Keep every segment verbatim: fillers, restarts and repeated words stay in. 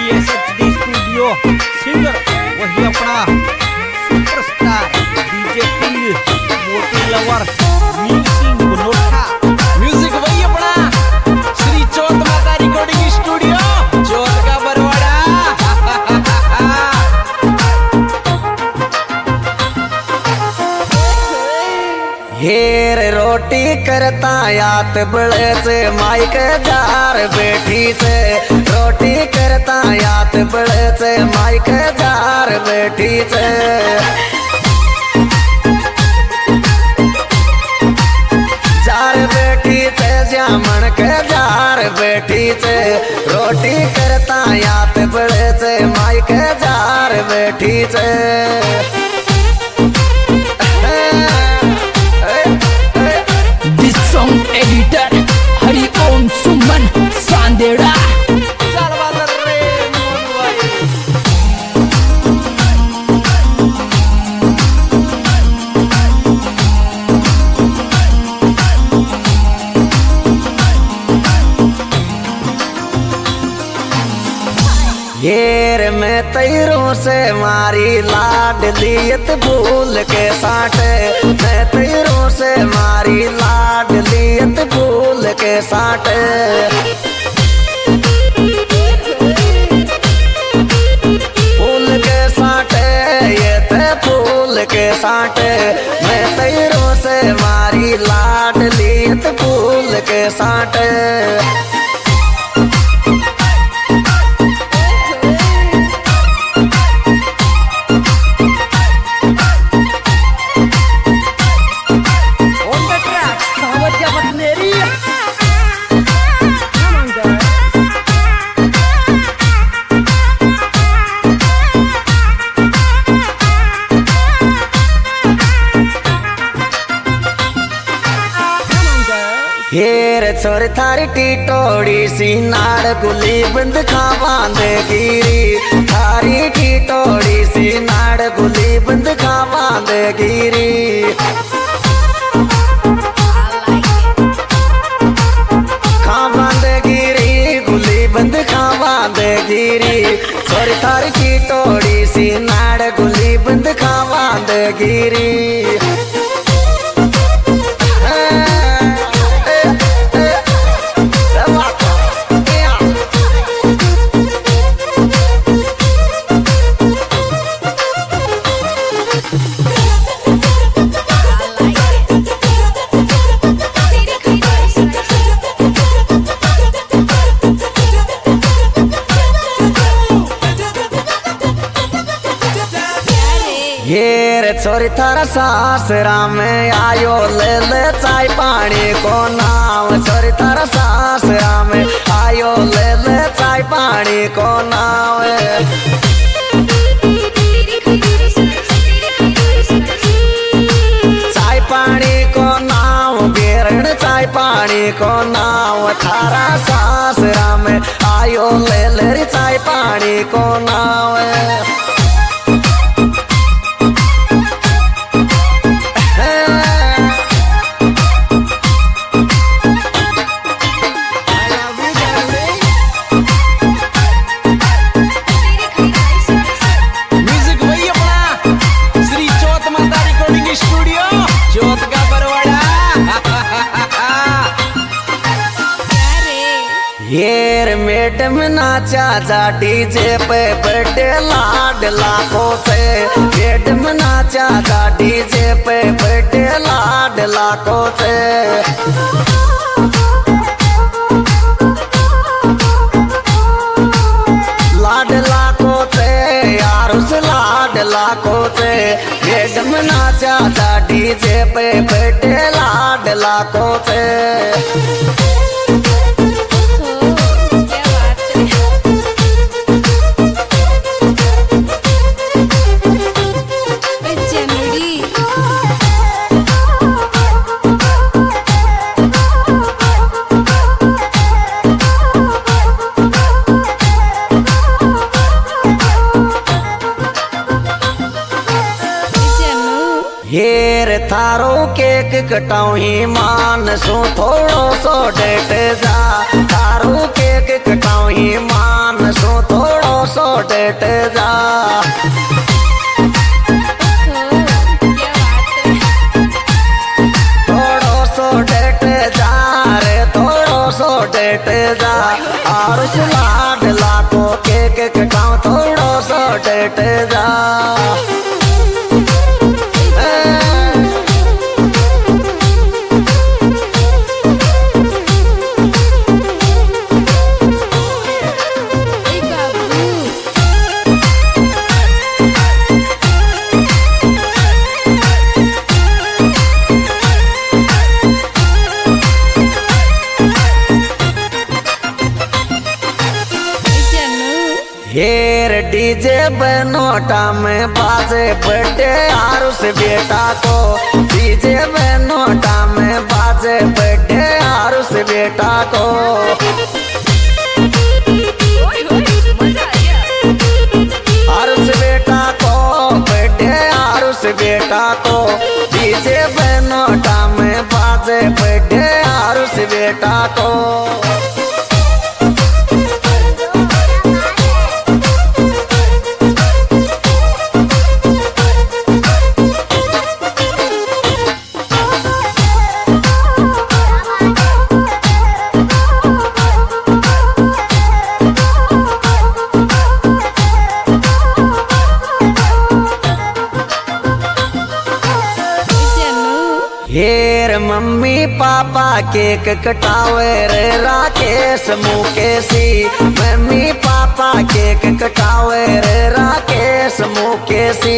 D studio singer वही अपना superstar DJ king Moti lover music Banota music वही अपना श्री चौथ माता रिकॉर्डिंग स्टूडियो चौथ का बरवाड़ा। हेर रोटी करता यात बड़े से माइक जार बेटी से रोटी करता यात बड़े से माइक जार बेटी से जार बेटी से जामन के जार बेटी से रोटी करता यात बड़े से माइक जार बेटी से सॉन्ग एडिटर हरि ओम सुमन सांदेड़ा। येर में तैरों से मारी लाडलियत भूल के साटे मैं तैरों से मारी लाडलियत भूल के साटे फूल के साटे ये ते फूल के साटे मैं तैरों से मारी लाडलियत भूल के साटे हेर छोर थारी टीटोड़ी सी नाड़ गुली बंद खावा दे गिरी थारी टीटोड़ी सी नाड़ गुली बंद खावा दे गिरी खावा दे गिरी गुली बंद खावा दे गिरी छोर थारी टीटोड़ी सी नाड़ गुली बंद खावा दे गिरी। हेर छोरी थारा सासरा में आयो ले ले चाय पानी को नाम छोरी थारा सासरा में आयो ले ले चाय पानी को नाम चाय पानी को नाम बेरण चाय पानी को नाम थारा सासरा में आयो ले ले चाय पानी को नाम। येर मैडम नाचा जा डीजे पे बड़े लाड लाखों से मैडम नाचा जा डीजे पे बड़े लाड लाखों से लाड लाखों से यार उस लाड लाखों से मैडम नाचा जा डीजे पे बड़े लाड लाखों से। हेर थारो केक कटाऊ ही मान सो थोड़ो सो डेट जा थारो केक कटाऊ ही मान सो थोड़ो डेट जा। थोड़ो सो डेट जा रे थोड़ो सो डेट जा। आरुष लाडला को केक कटाऊं थोड़ो सो डेट जा। हेर डीजे बनोटा में बाजे बर्थडे आरुष बेटा को। डीजे बनोटा में बाजे बर्थडे आरुष बेटा को। आरुष बेटा को बर्थडे आरुष बेटा को। डीजे बनोटा में बाजे बर्थडे आरुष बेटा को। हेर मम्मी पापा केक कटावे रे राकेश मुकेशी। मम्मी पापा केक कटावे रे राकेश मुकेशी।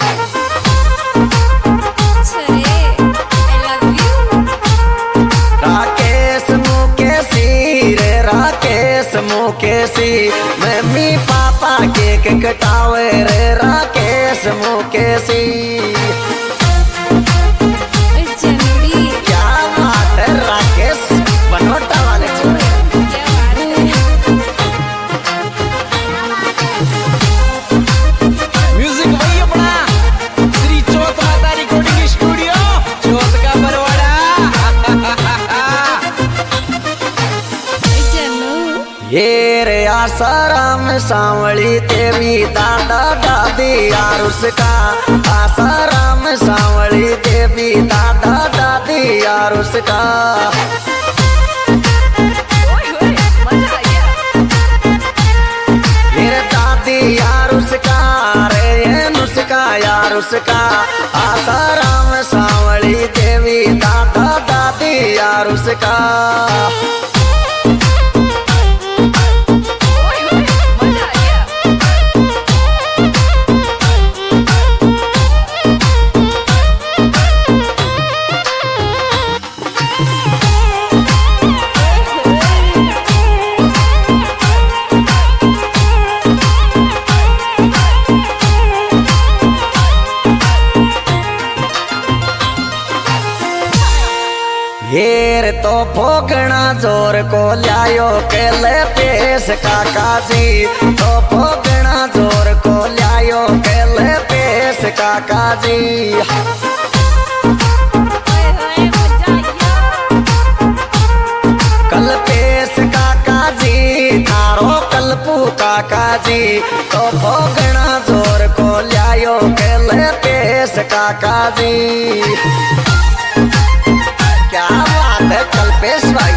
राकेश मुकेशी रे राकेश मुकेशी। मम्मी पापा केक कटावे रे राकेश मुकेशी। ये रे आसाराम सांवली देवी दादा दादी आरुष का। आसाराम सांवली देवी दादा दादी आरुष का। मेरे दादी आरुष का रे ये नुस्खा आरुष का। आसाराम सांवली देवी दादा दादी आरुष का। हेर तो भोगना जोर को लायो केले पेश काका जी। तो भोगना जोर को लायो केले पेश काका जी। कल पेश काका जी थारो कल्पू काका जी। तो भोगना जोर को लायो केले पेश काका जी। क्या बात है कल्पेश भाई।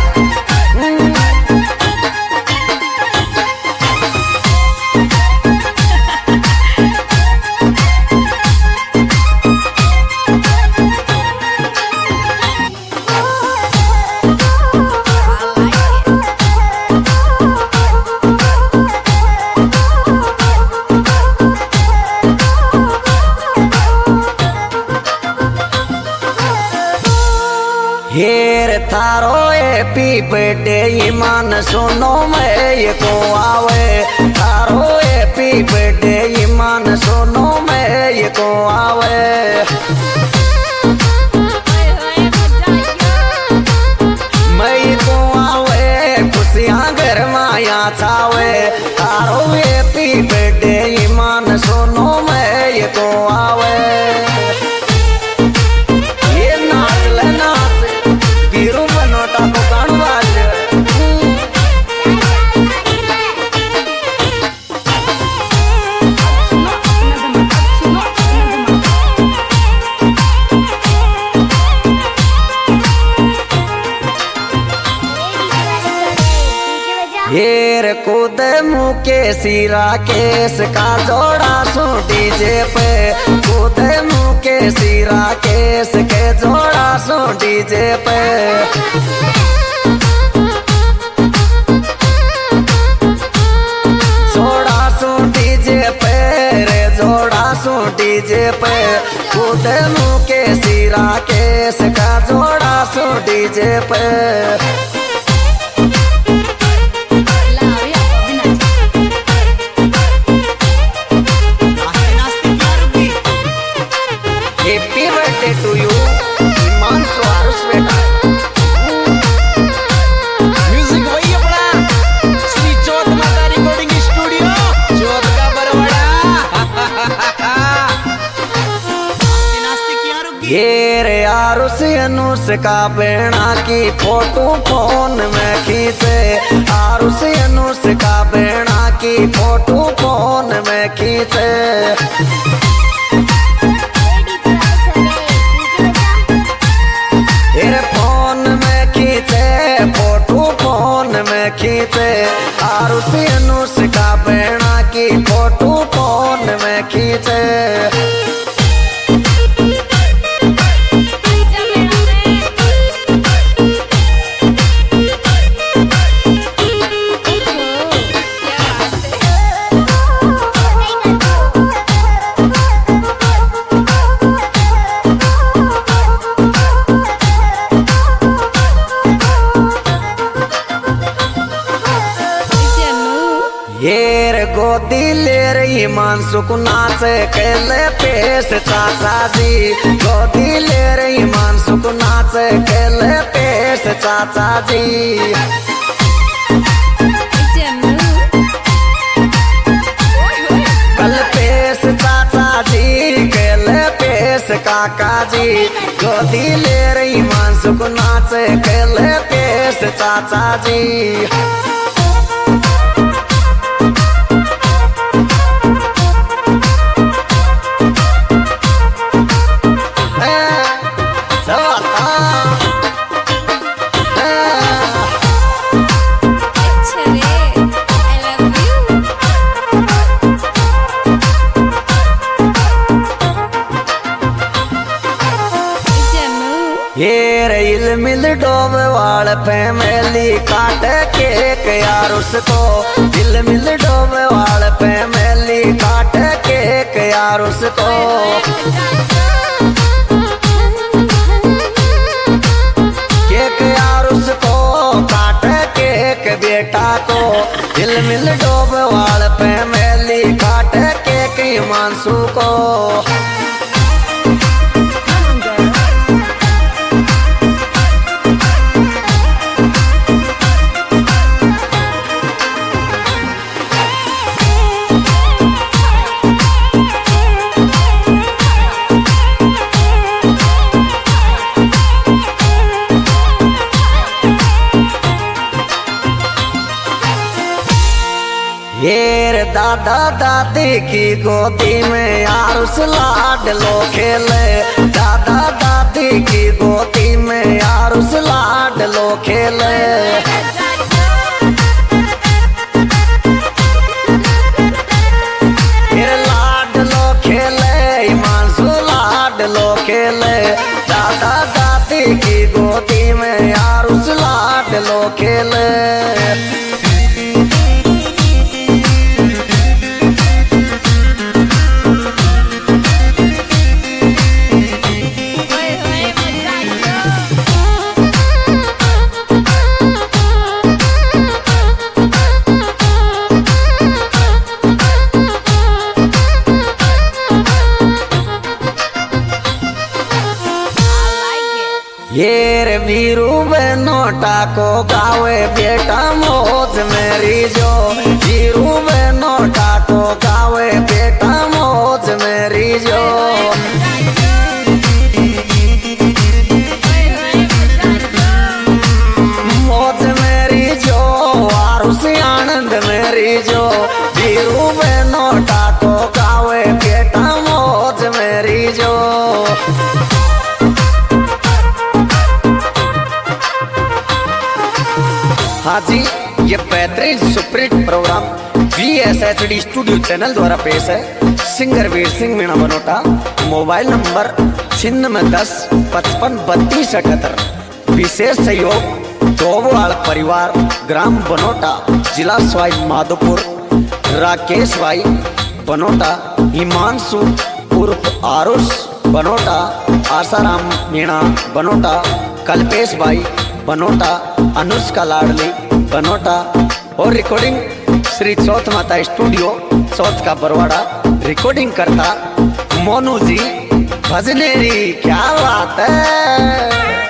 हेर थारो हैप्पी बर्थडे ईमान सुनो मैं ये को आवे। थारो हैप्पी बर्थडे ईमान सुनो मैं ये को आवे। मैं ये को आवे खुशियाँ घर माया छावे। थारो हैप्पी बर्थडे ईमान सुनो मैं ये को आवे। हेर कूद मुके सिरा केस का जोड़ा सो डीजे पे कूद मुके सिरा केस के जोड़ा सो डीजे पे जोड़ा सो डीजे पे रे जोड़ा सो डीजे पे कूद मुके सिरा केस का जोड़ा सो डीजे पे Happy birthday to you, Iman स्वारुस बेटा। म्यूजिक वही अपना श्री चौथ माता रिकॉर्डिंग स्टूडियो चौथ का बरवाड़ा। ये रे आरुस अनुस का बेड़ा की फोटो फोन में खींचे आरुस अनुस का बेड़ा की फोटो फोन में खींचे फोन में खींचे फोटो फोन में खींचे आरुस अनुस का बेड़ा की फोटो फोन में खींचे येर गोदी ले रही मानसुक नाचे केले पेश चाचा जी गोदी ले रही मानसुक नाचे केले पेश चाचा जी कल पेश चाचा जी केले पेश काका जी गोदी ले रही मानसुक नाचे केले पेश चाचा जी ये रेल मिल डोब वाल फैमिली काट केक यार उसको दिल मिल डोब वाल फैमिली काट केक यार उसको केक यार उसको काट केक बेटा को दिल मिल डोब वाल फैमिली काट केक मानसू को ये दादा दादी की गोदी में आरुस लाड लो खेले दादा दादी की गोदी में आरुस लाड लो खेले फिर लाड लो खेले मानसू लाड लो खेले दादा दादी की गोदी में आरुस लाड लो खेले ये रे वीरू बेनोटा को गावे बेटा मौज मेरी जो वीरू बेनोटा को गावे बेटा मौज मेरी जो मौज मेरी जो आरुस आनंद मेरी जो वीरू बेनोटा को गावे बेटा मौज मेरी जो हाजी ये बेहतरीन superhit program V S H D studio channel द्वारा पेश है। Singer Veer Singh Meena Banota, mobile number छिन्नवे दस पचपन बत्तीस इकहत्तर। विशेष सहयोग दोवाल परिवार, ग्राम बनोटा, जिला सवाई माधोपुर, राकेश भाई बनोटा, हिमांशु उर्फ आरुष बनोटा, आसाराम मीणा बनोटा, कल्पेश भाई बनोटा, अनुष्का लाडली बनोटा और रिकॉर्डिंग श्री चौथ माता स्टूडियो चौथ का बरवाड़ा। रिकॉर्डिंग करता मोनू जी भजनेरी। क्या बात है।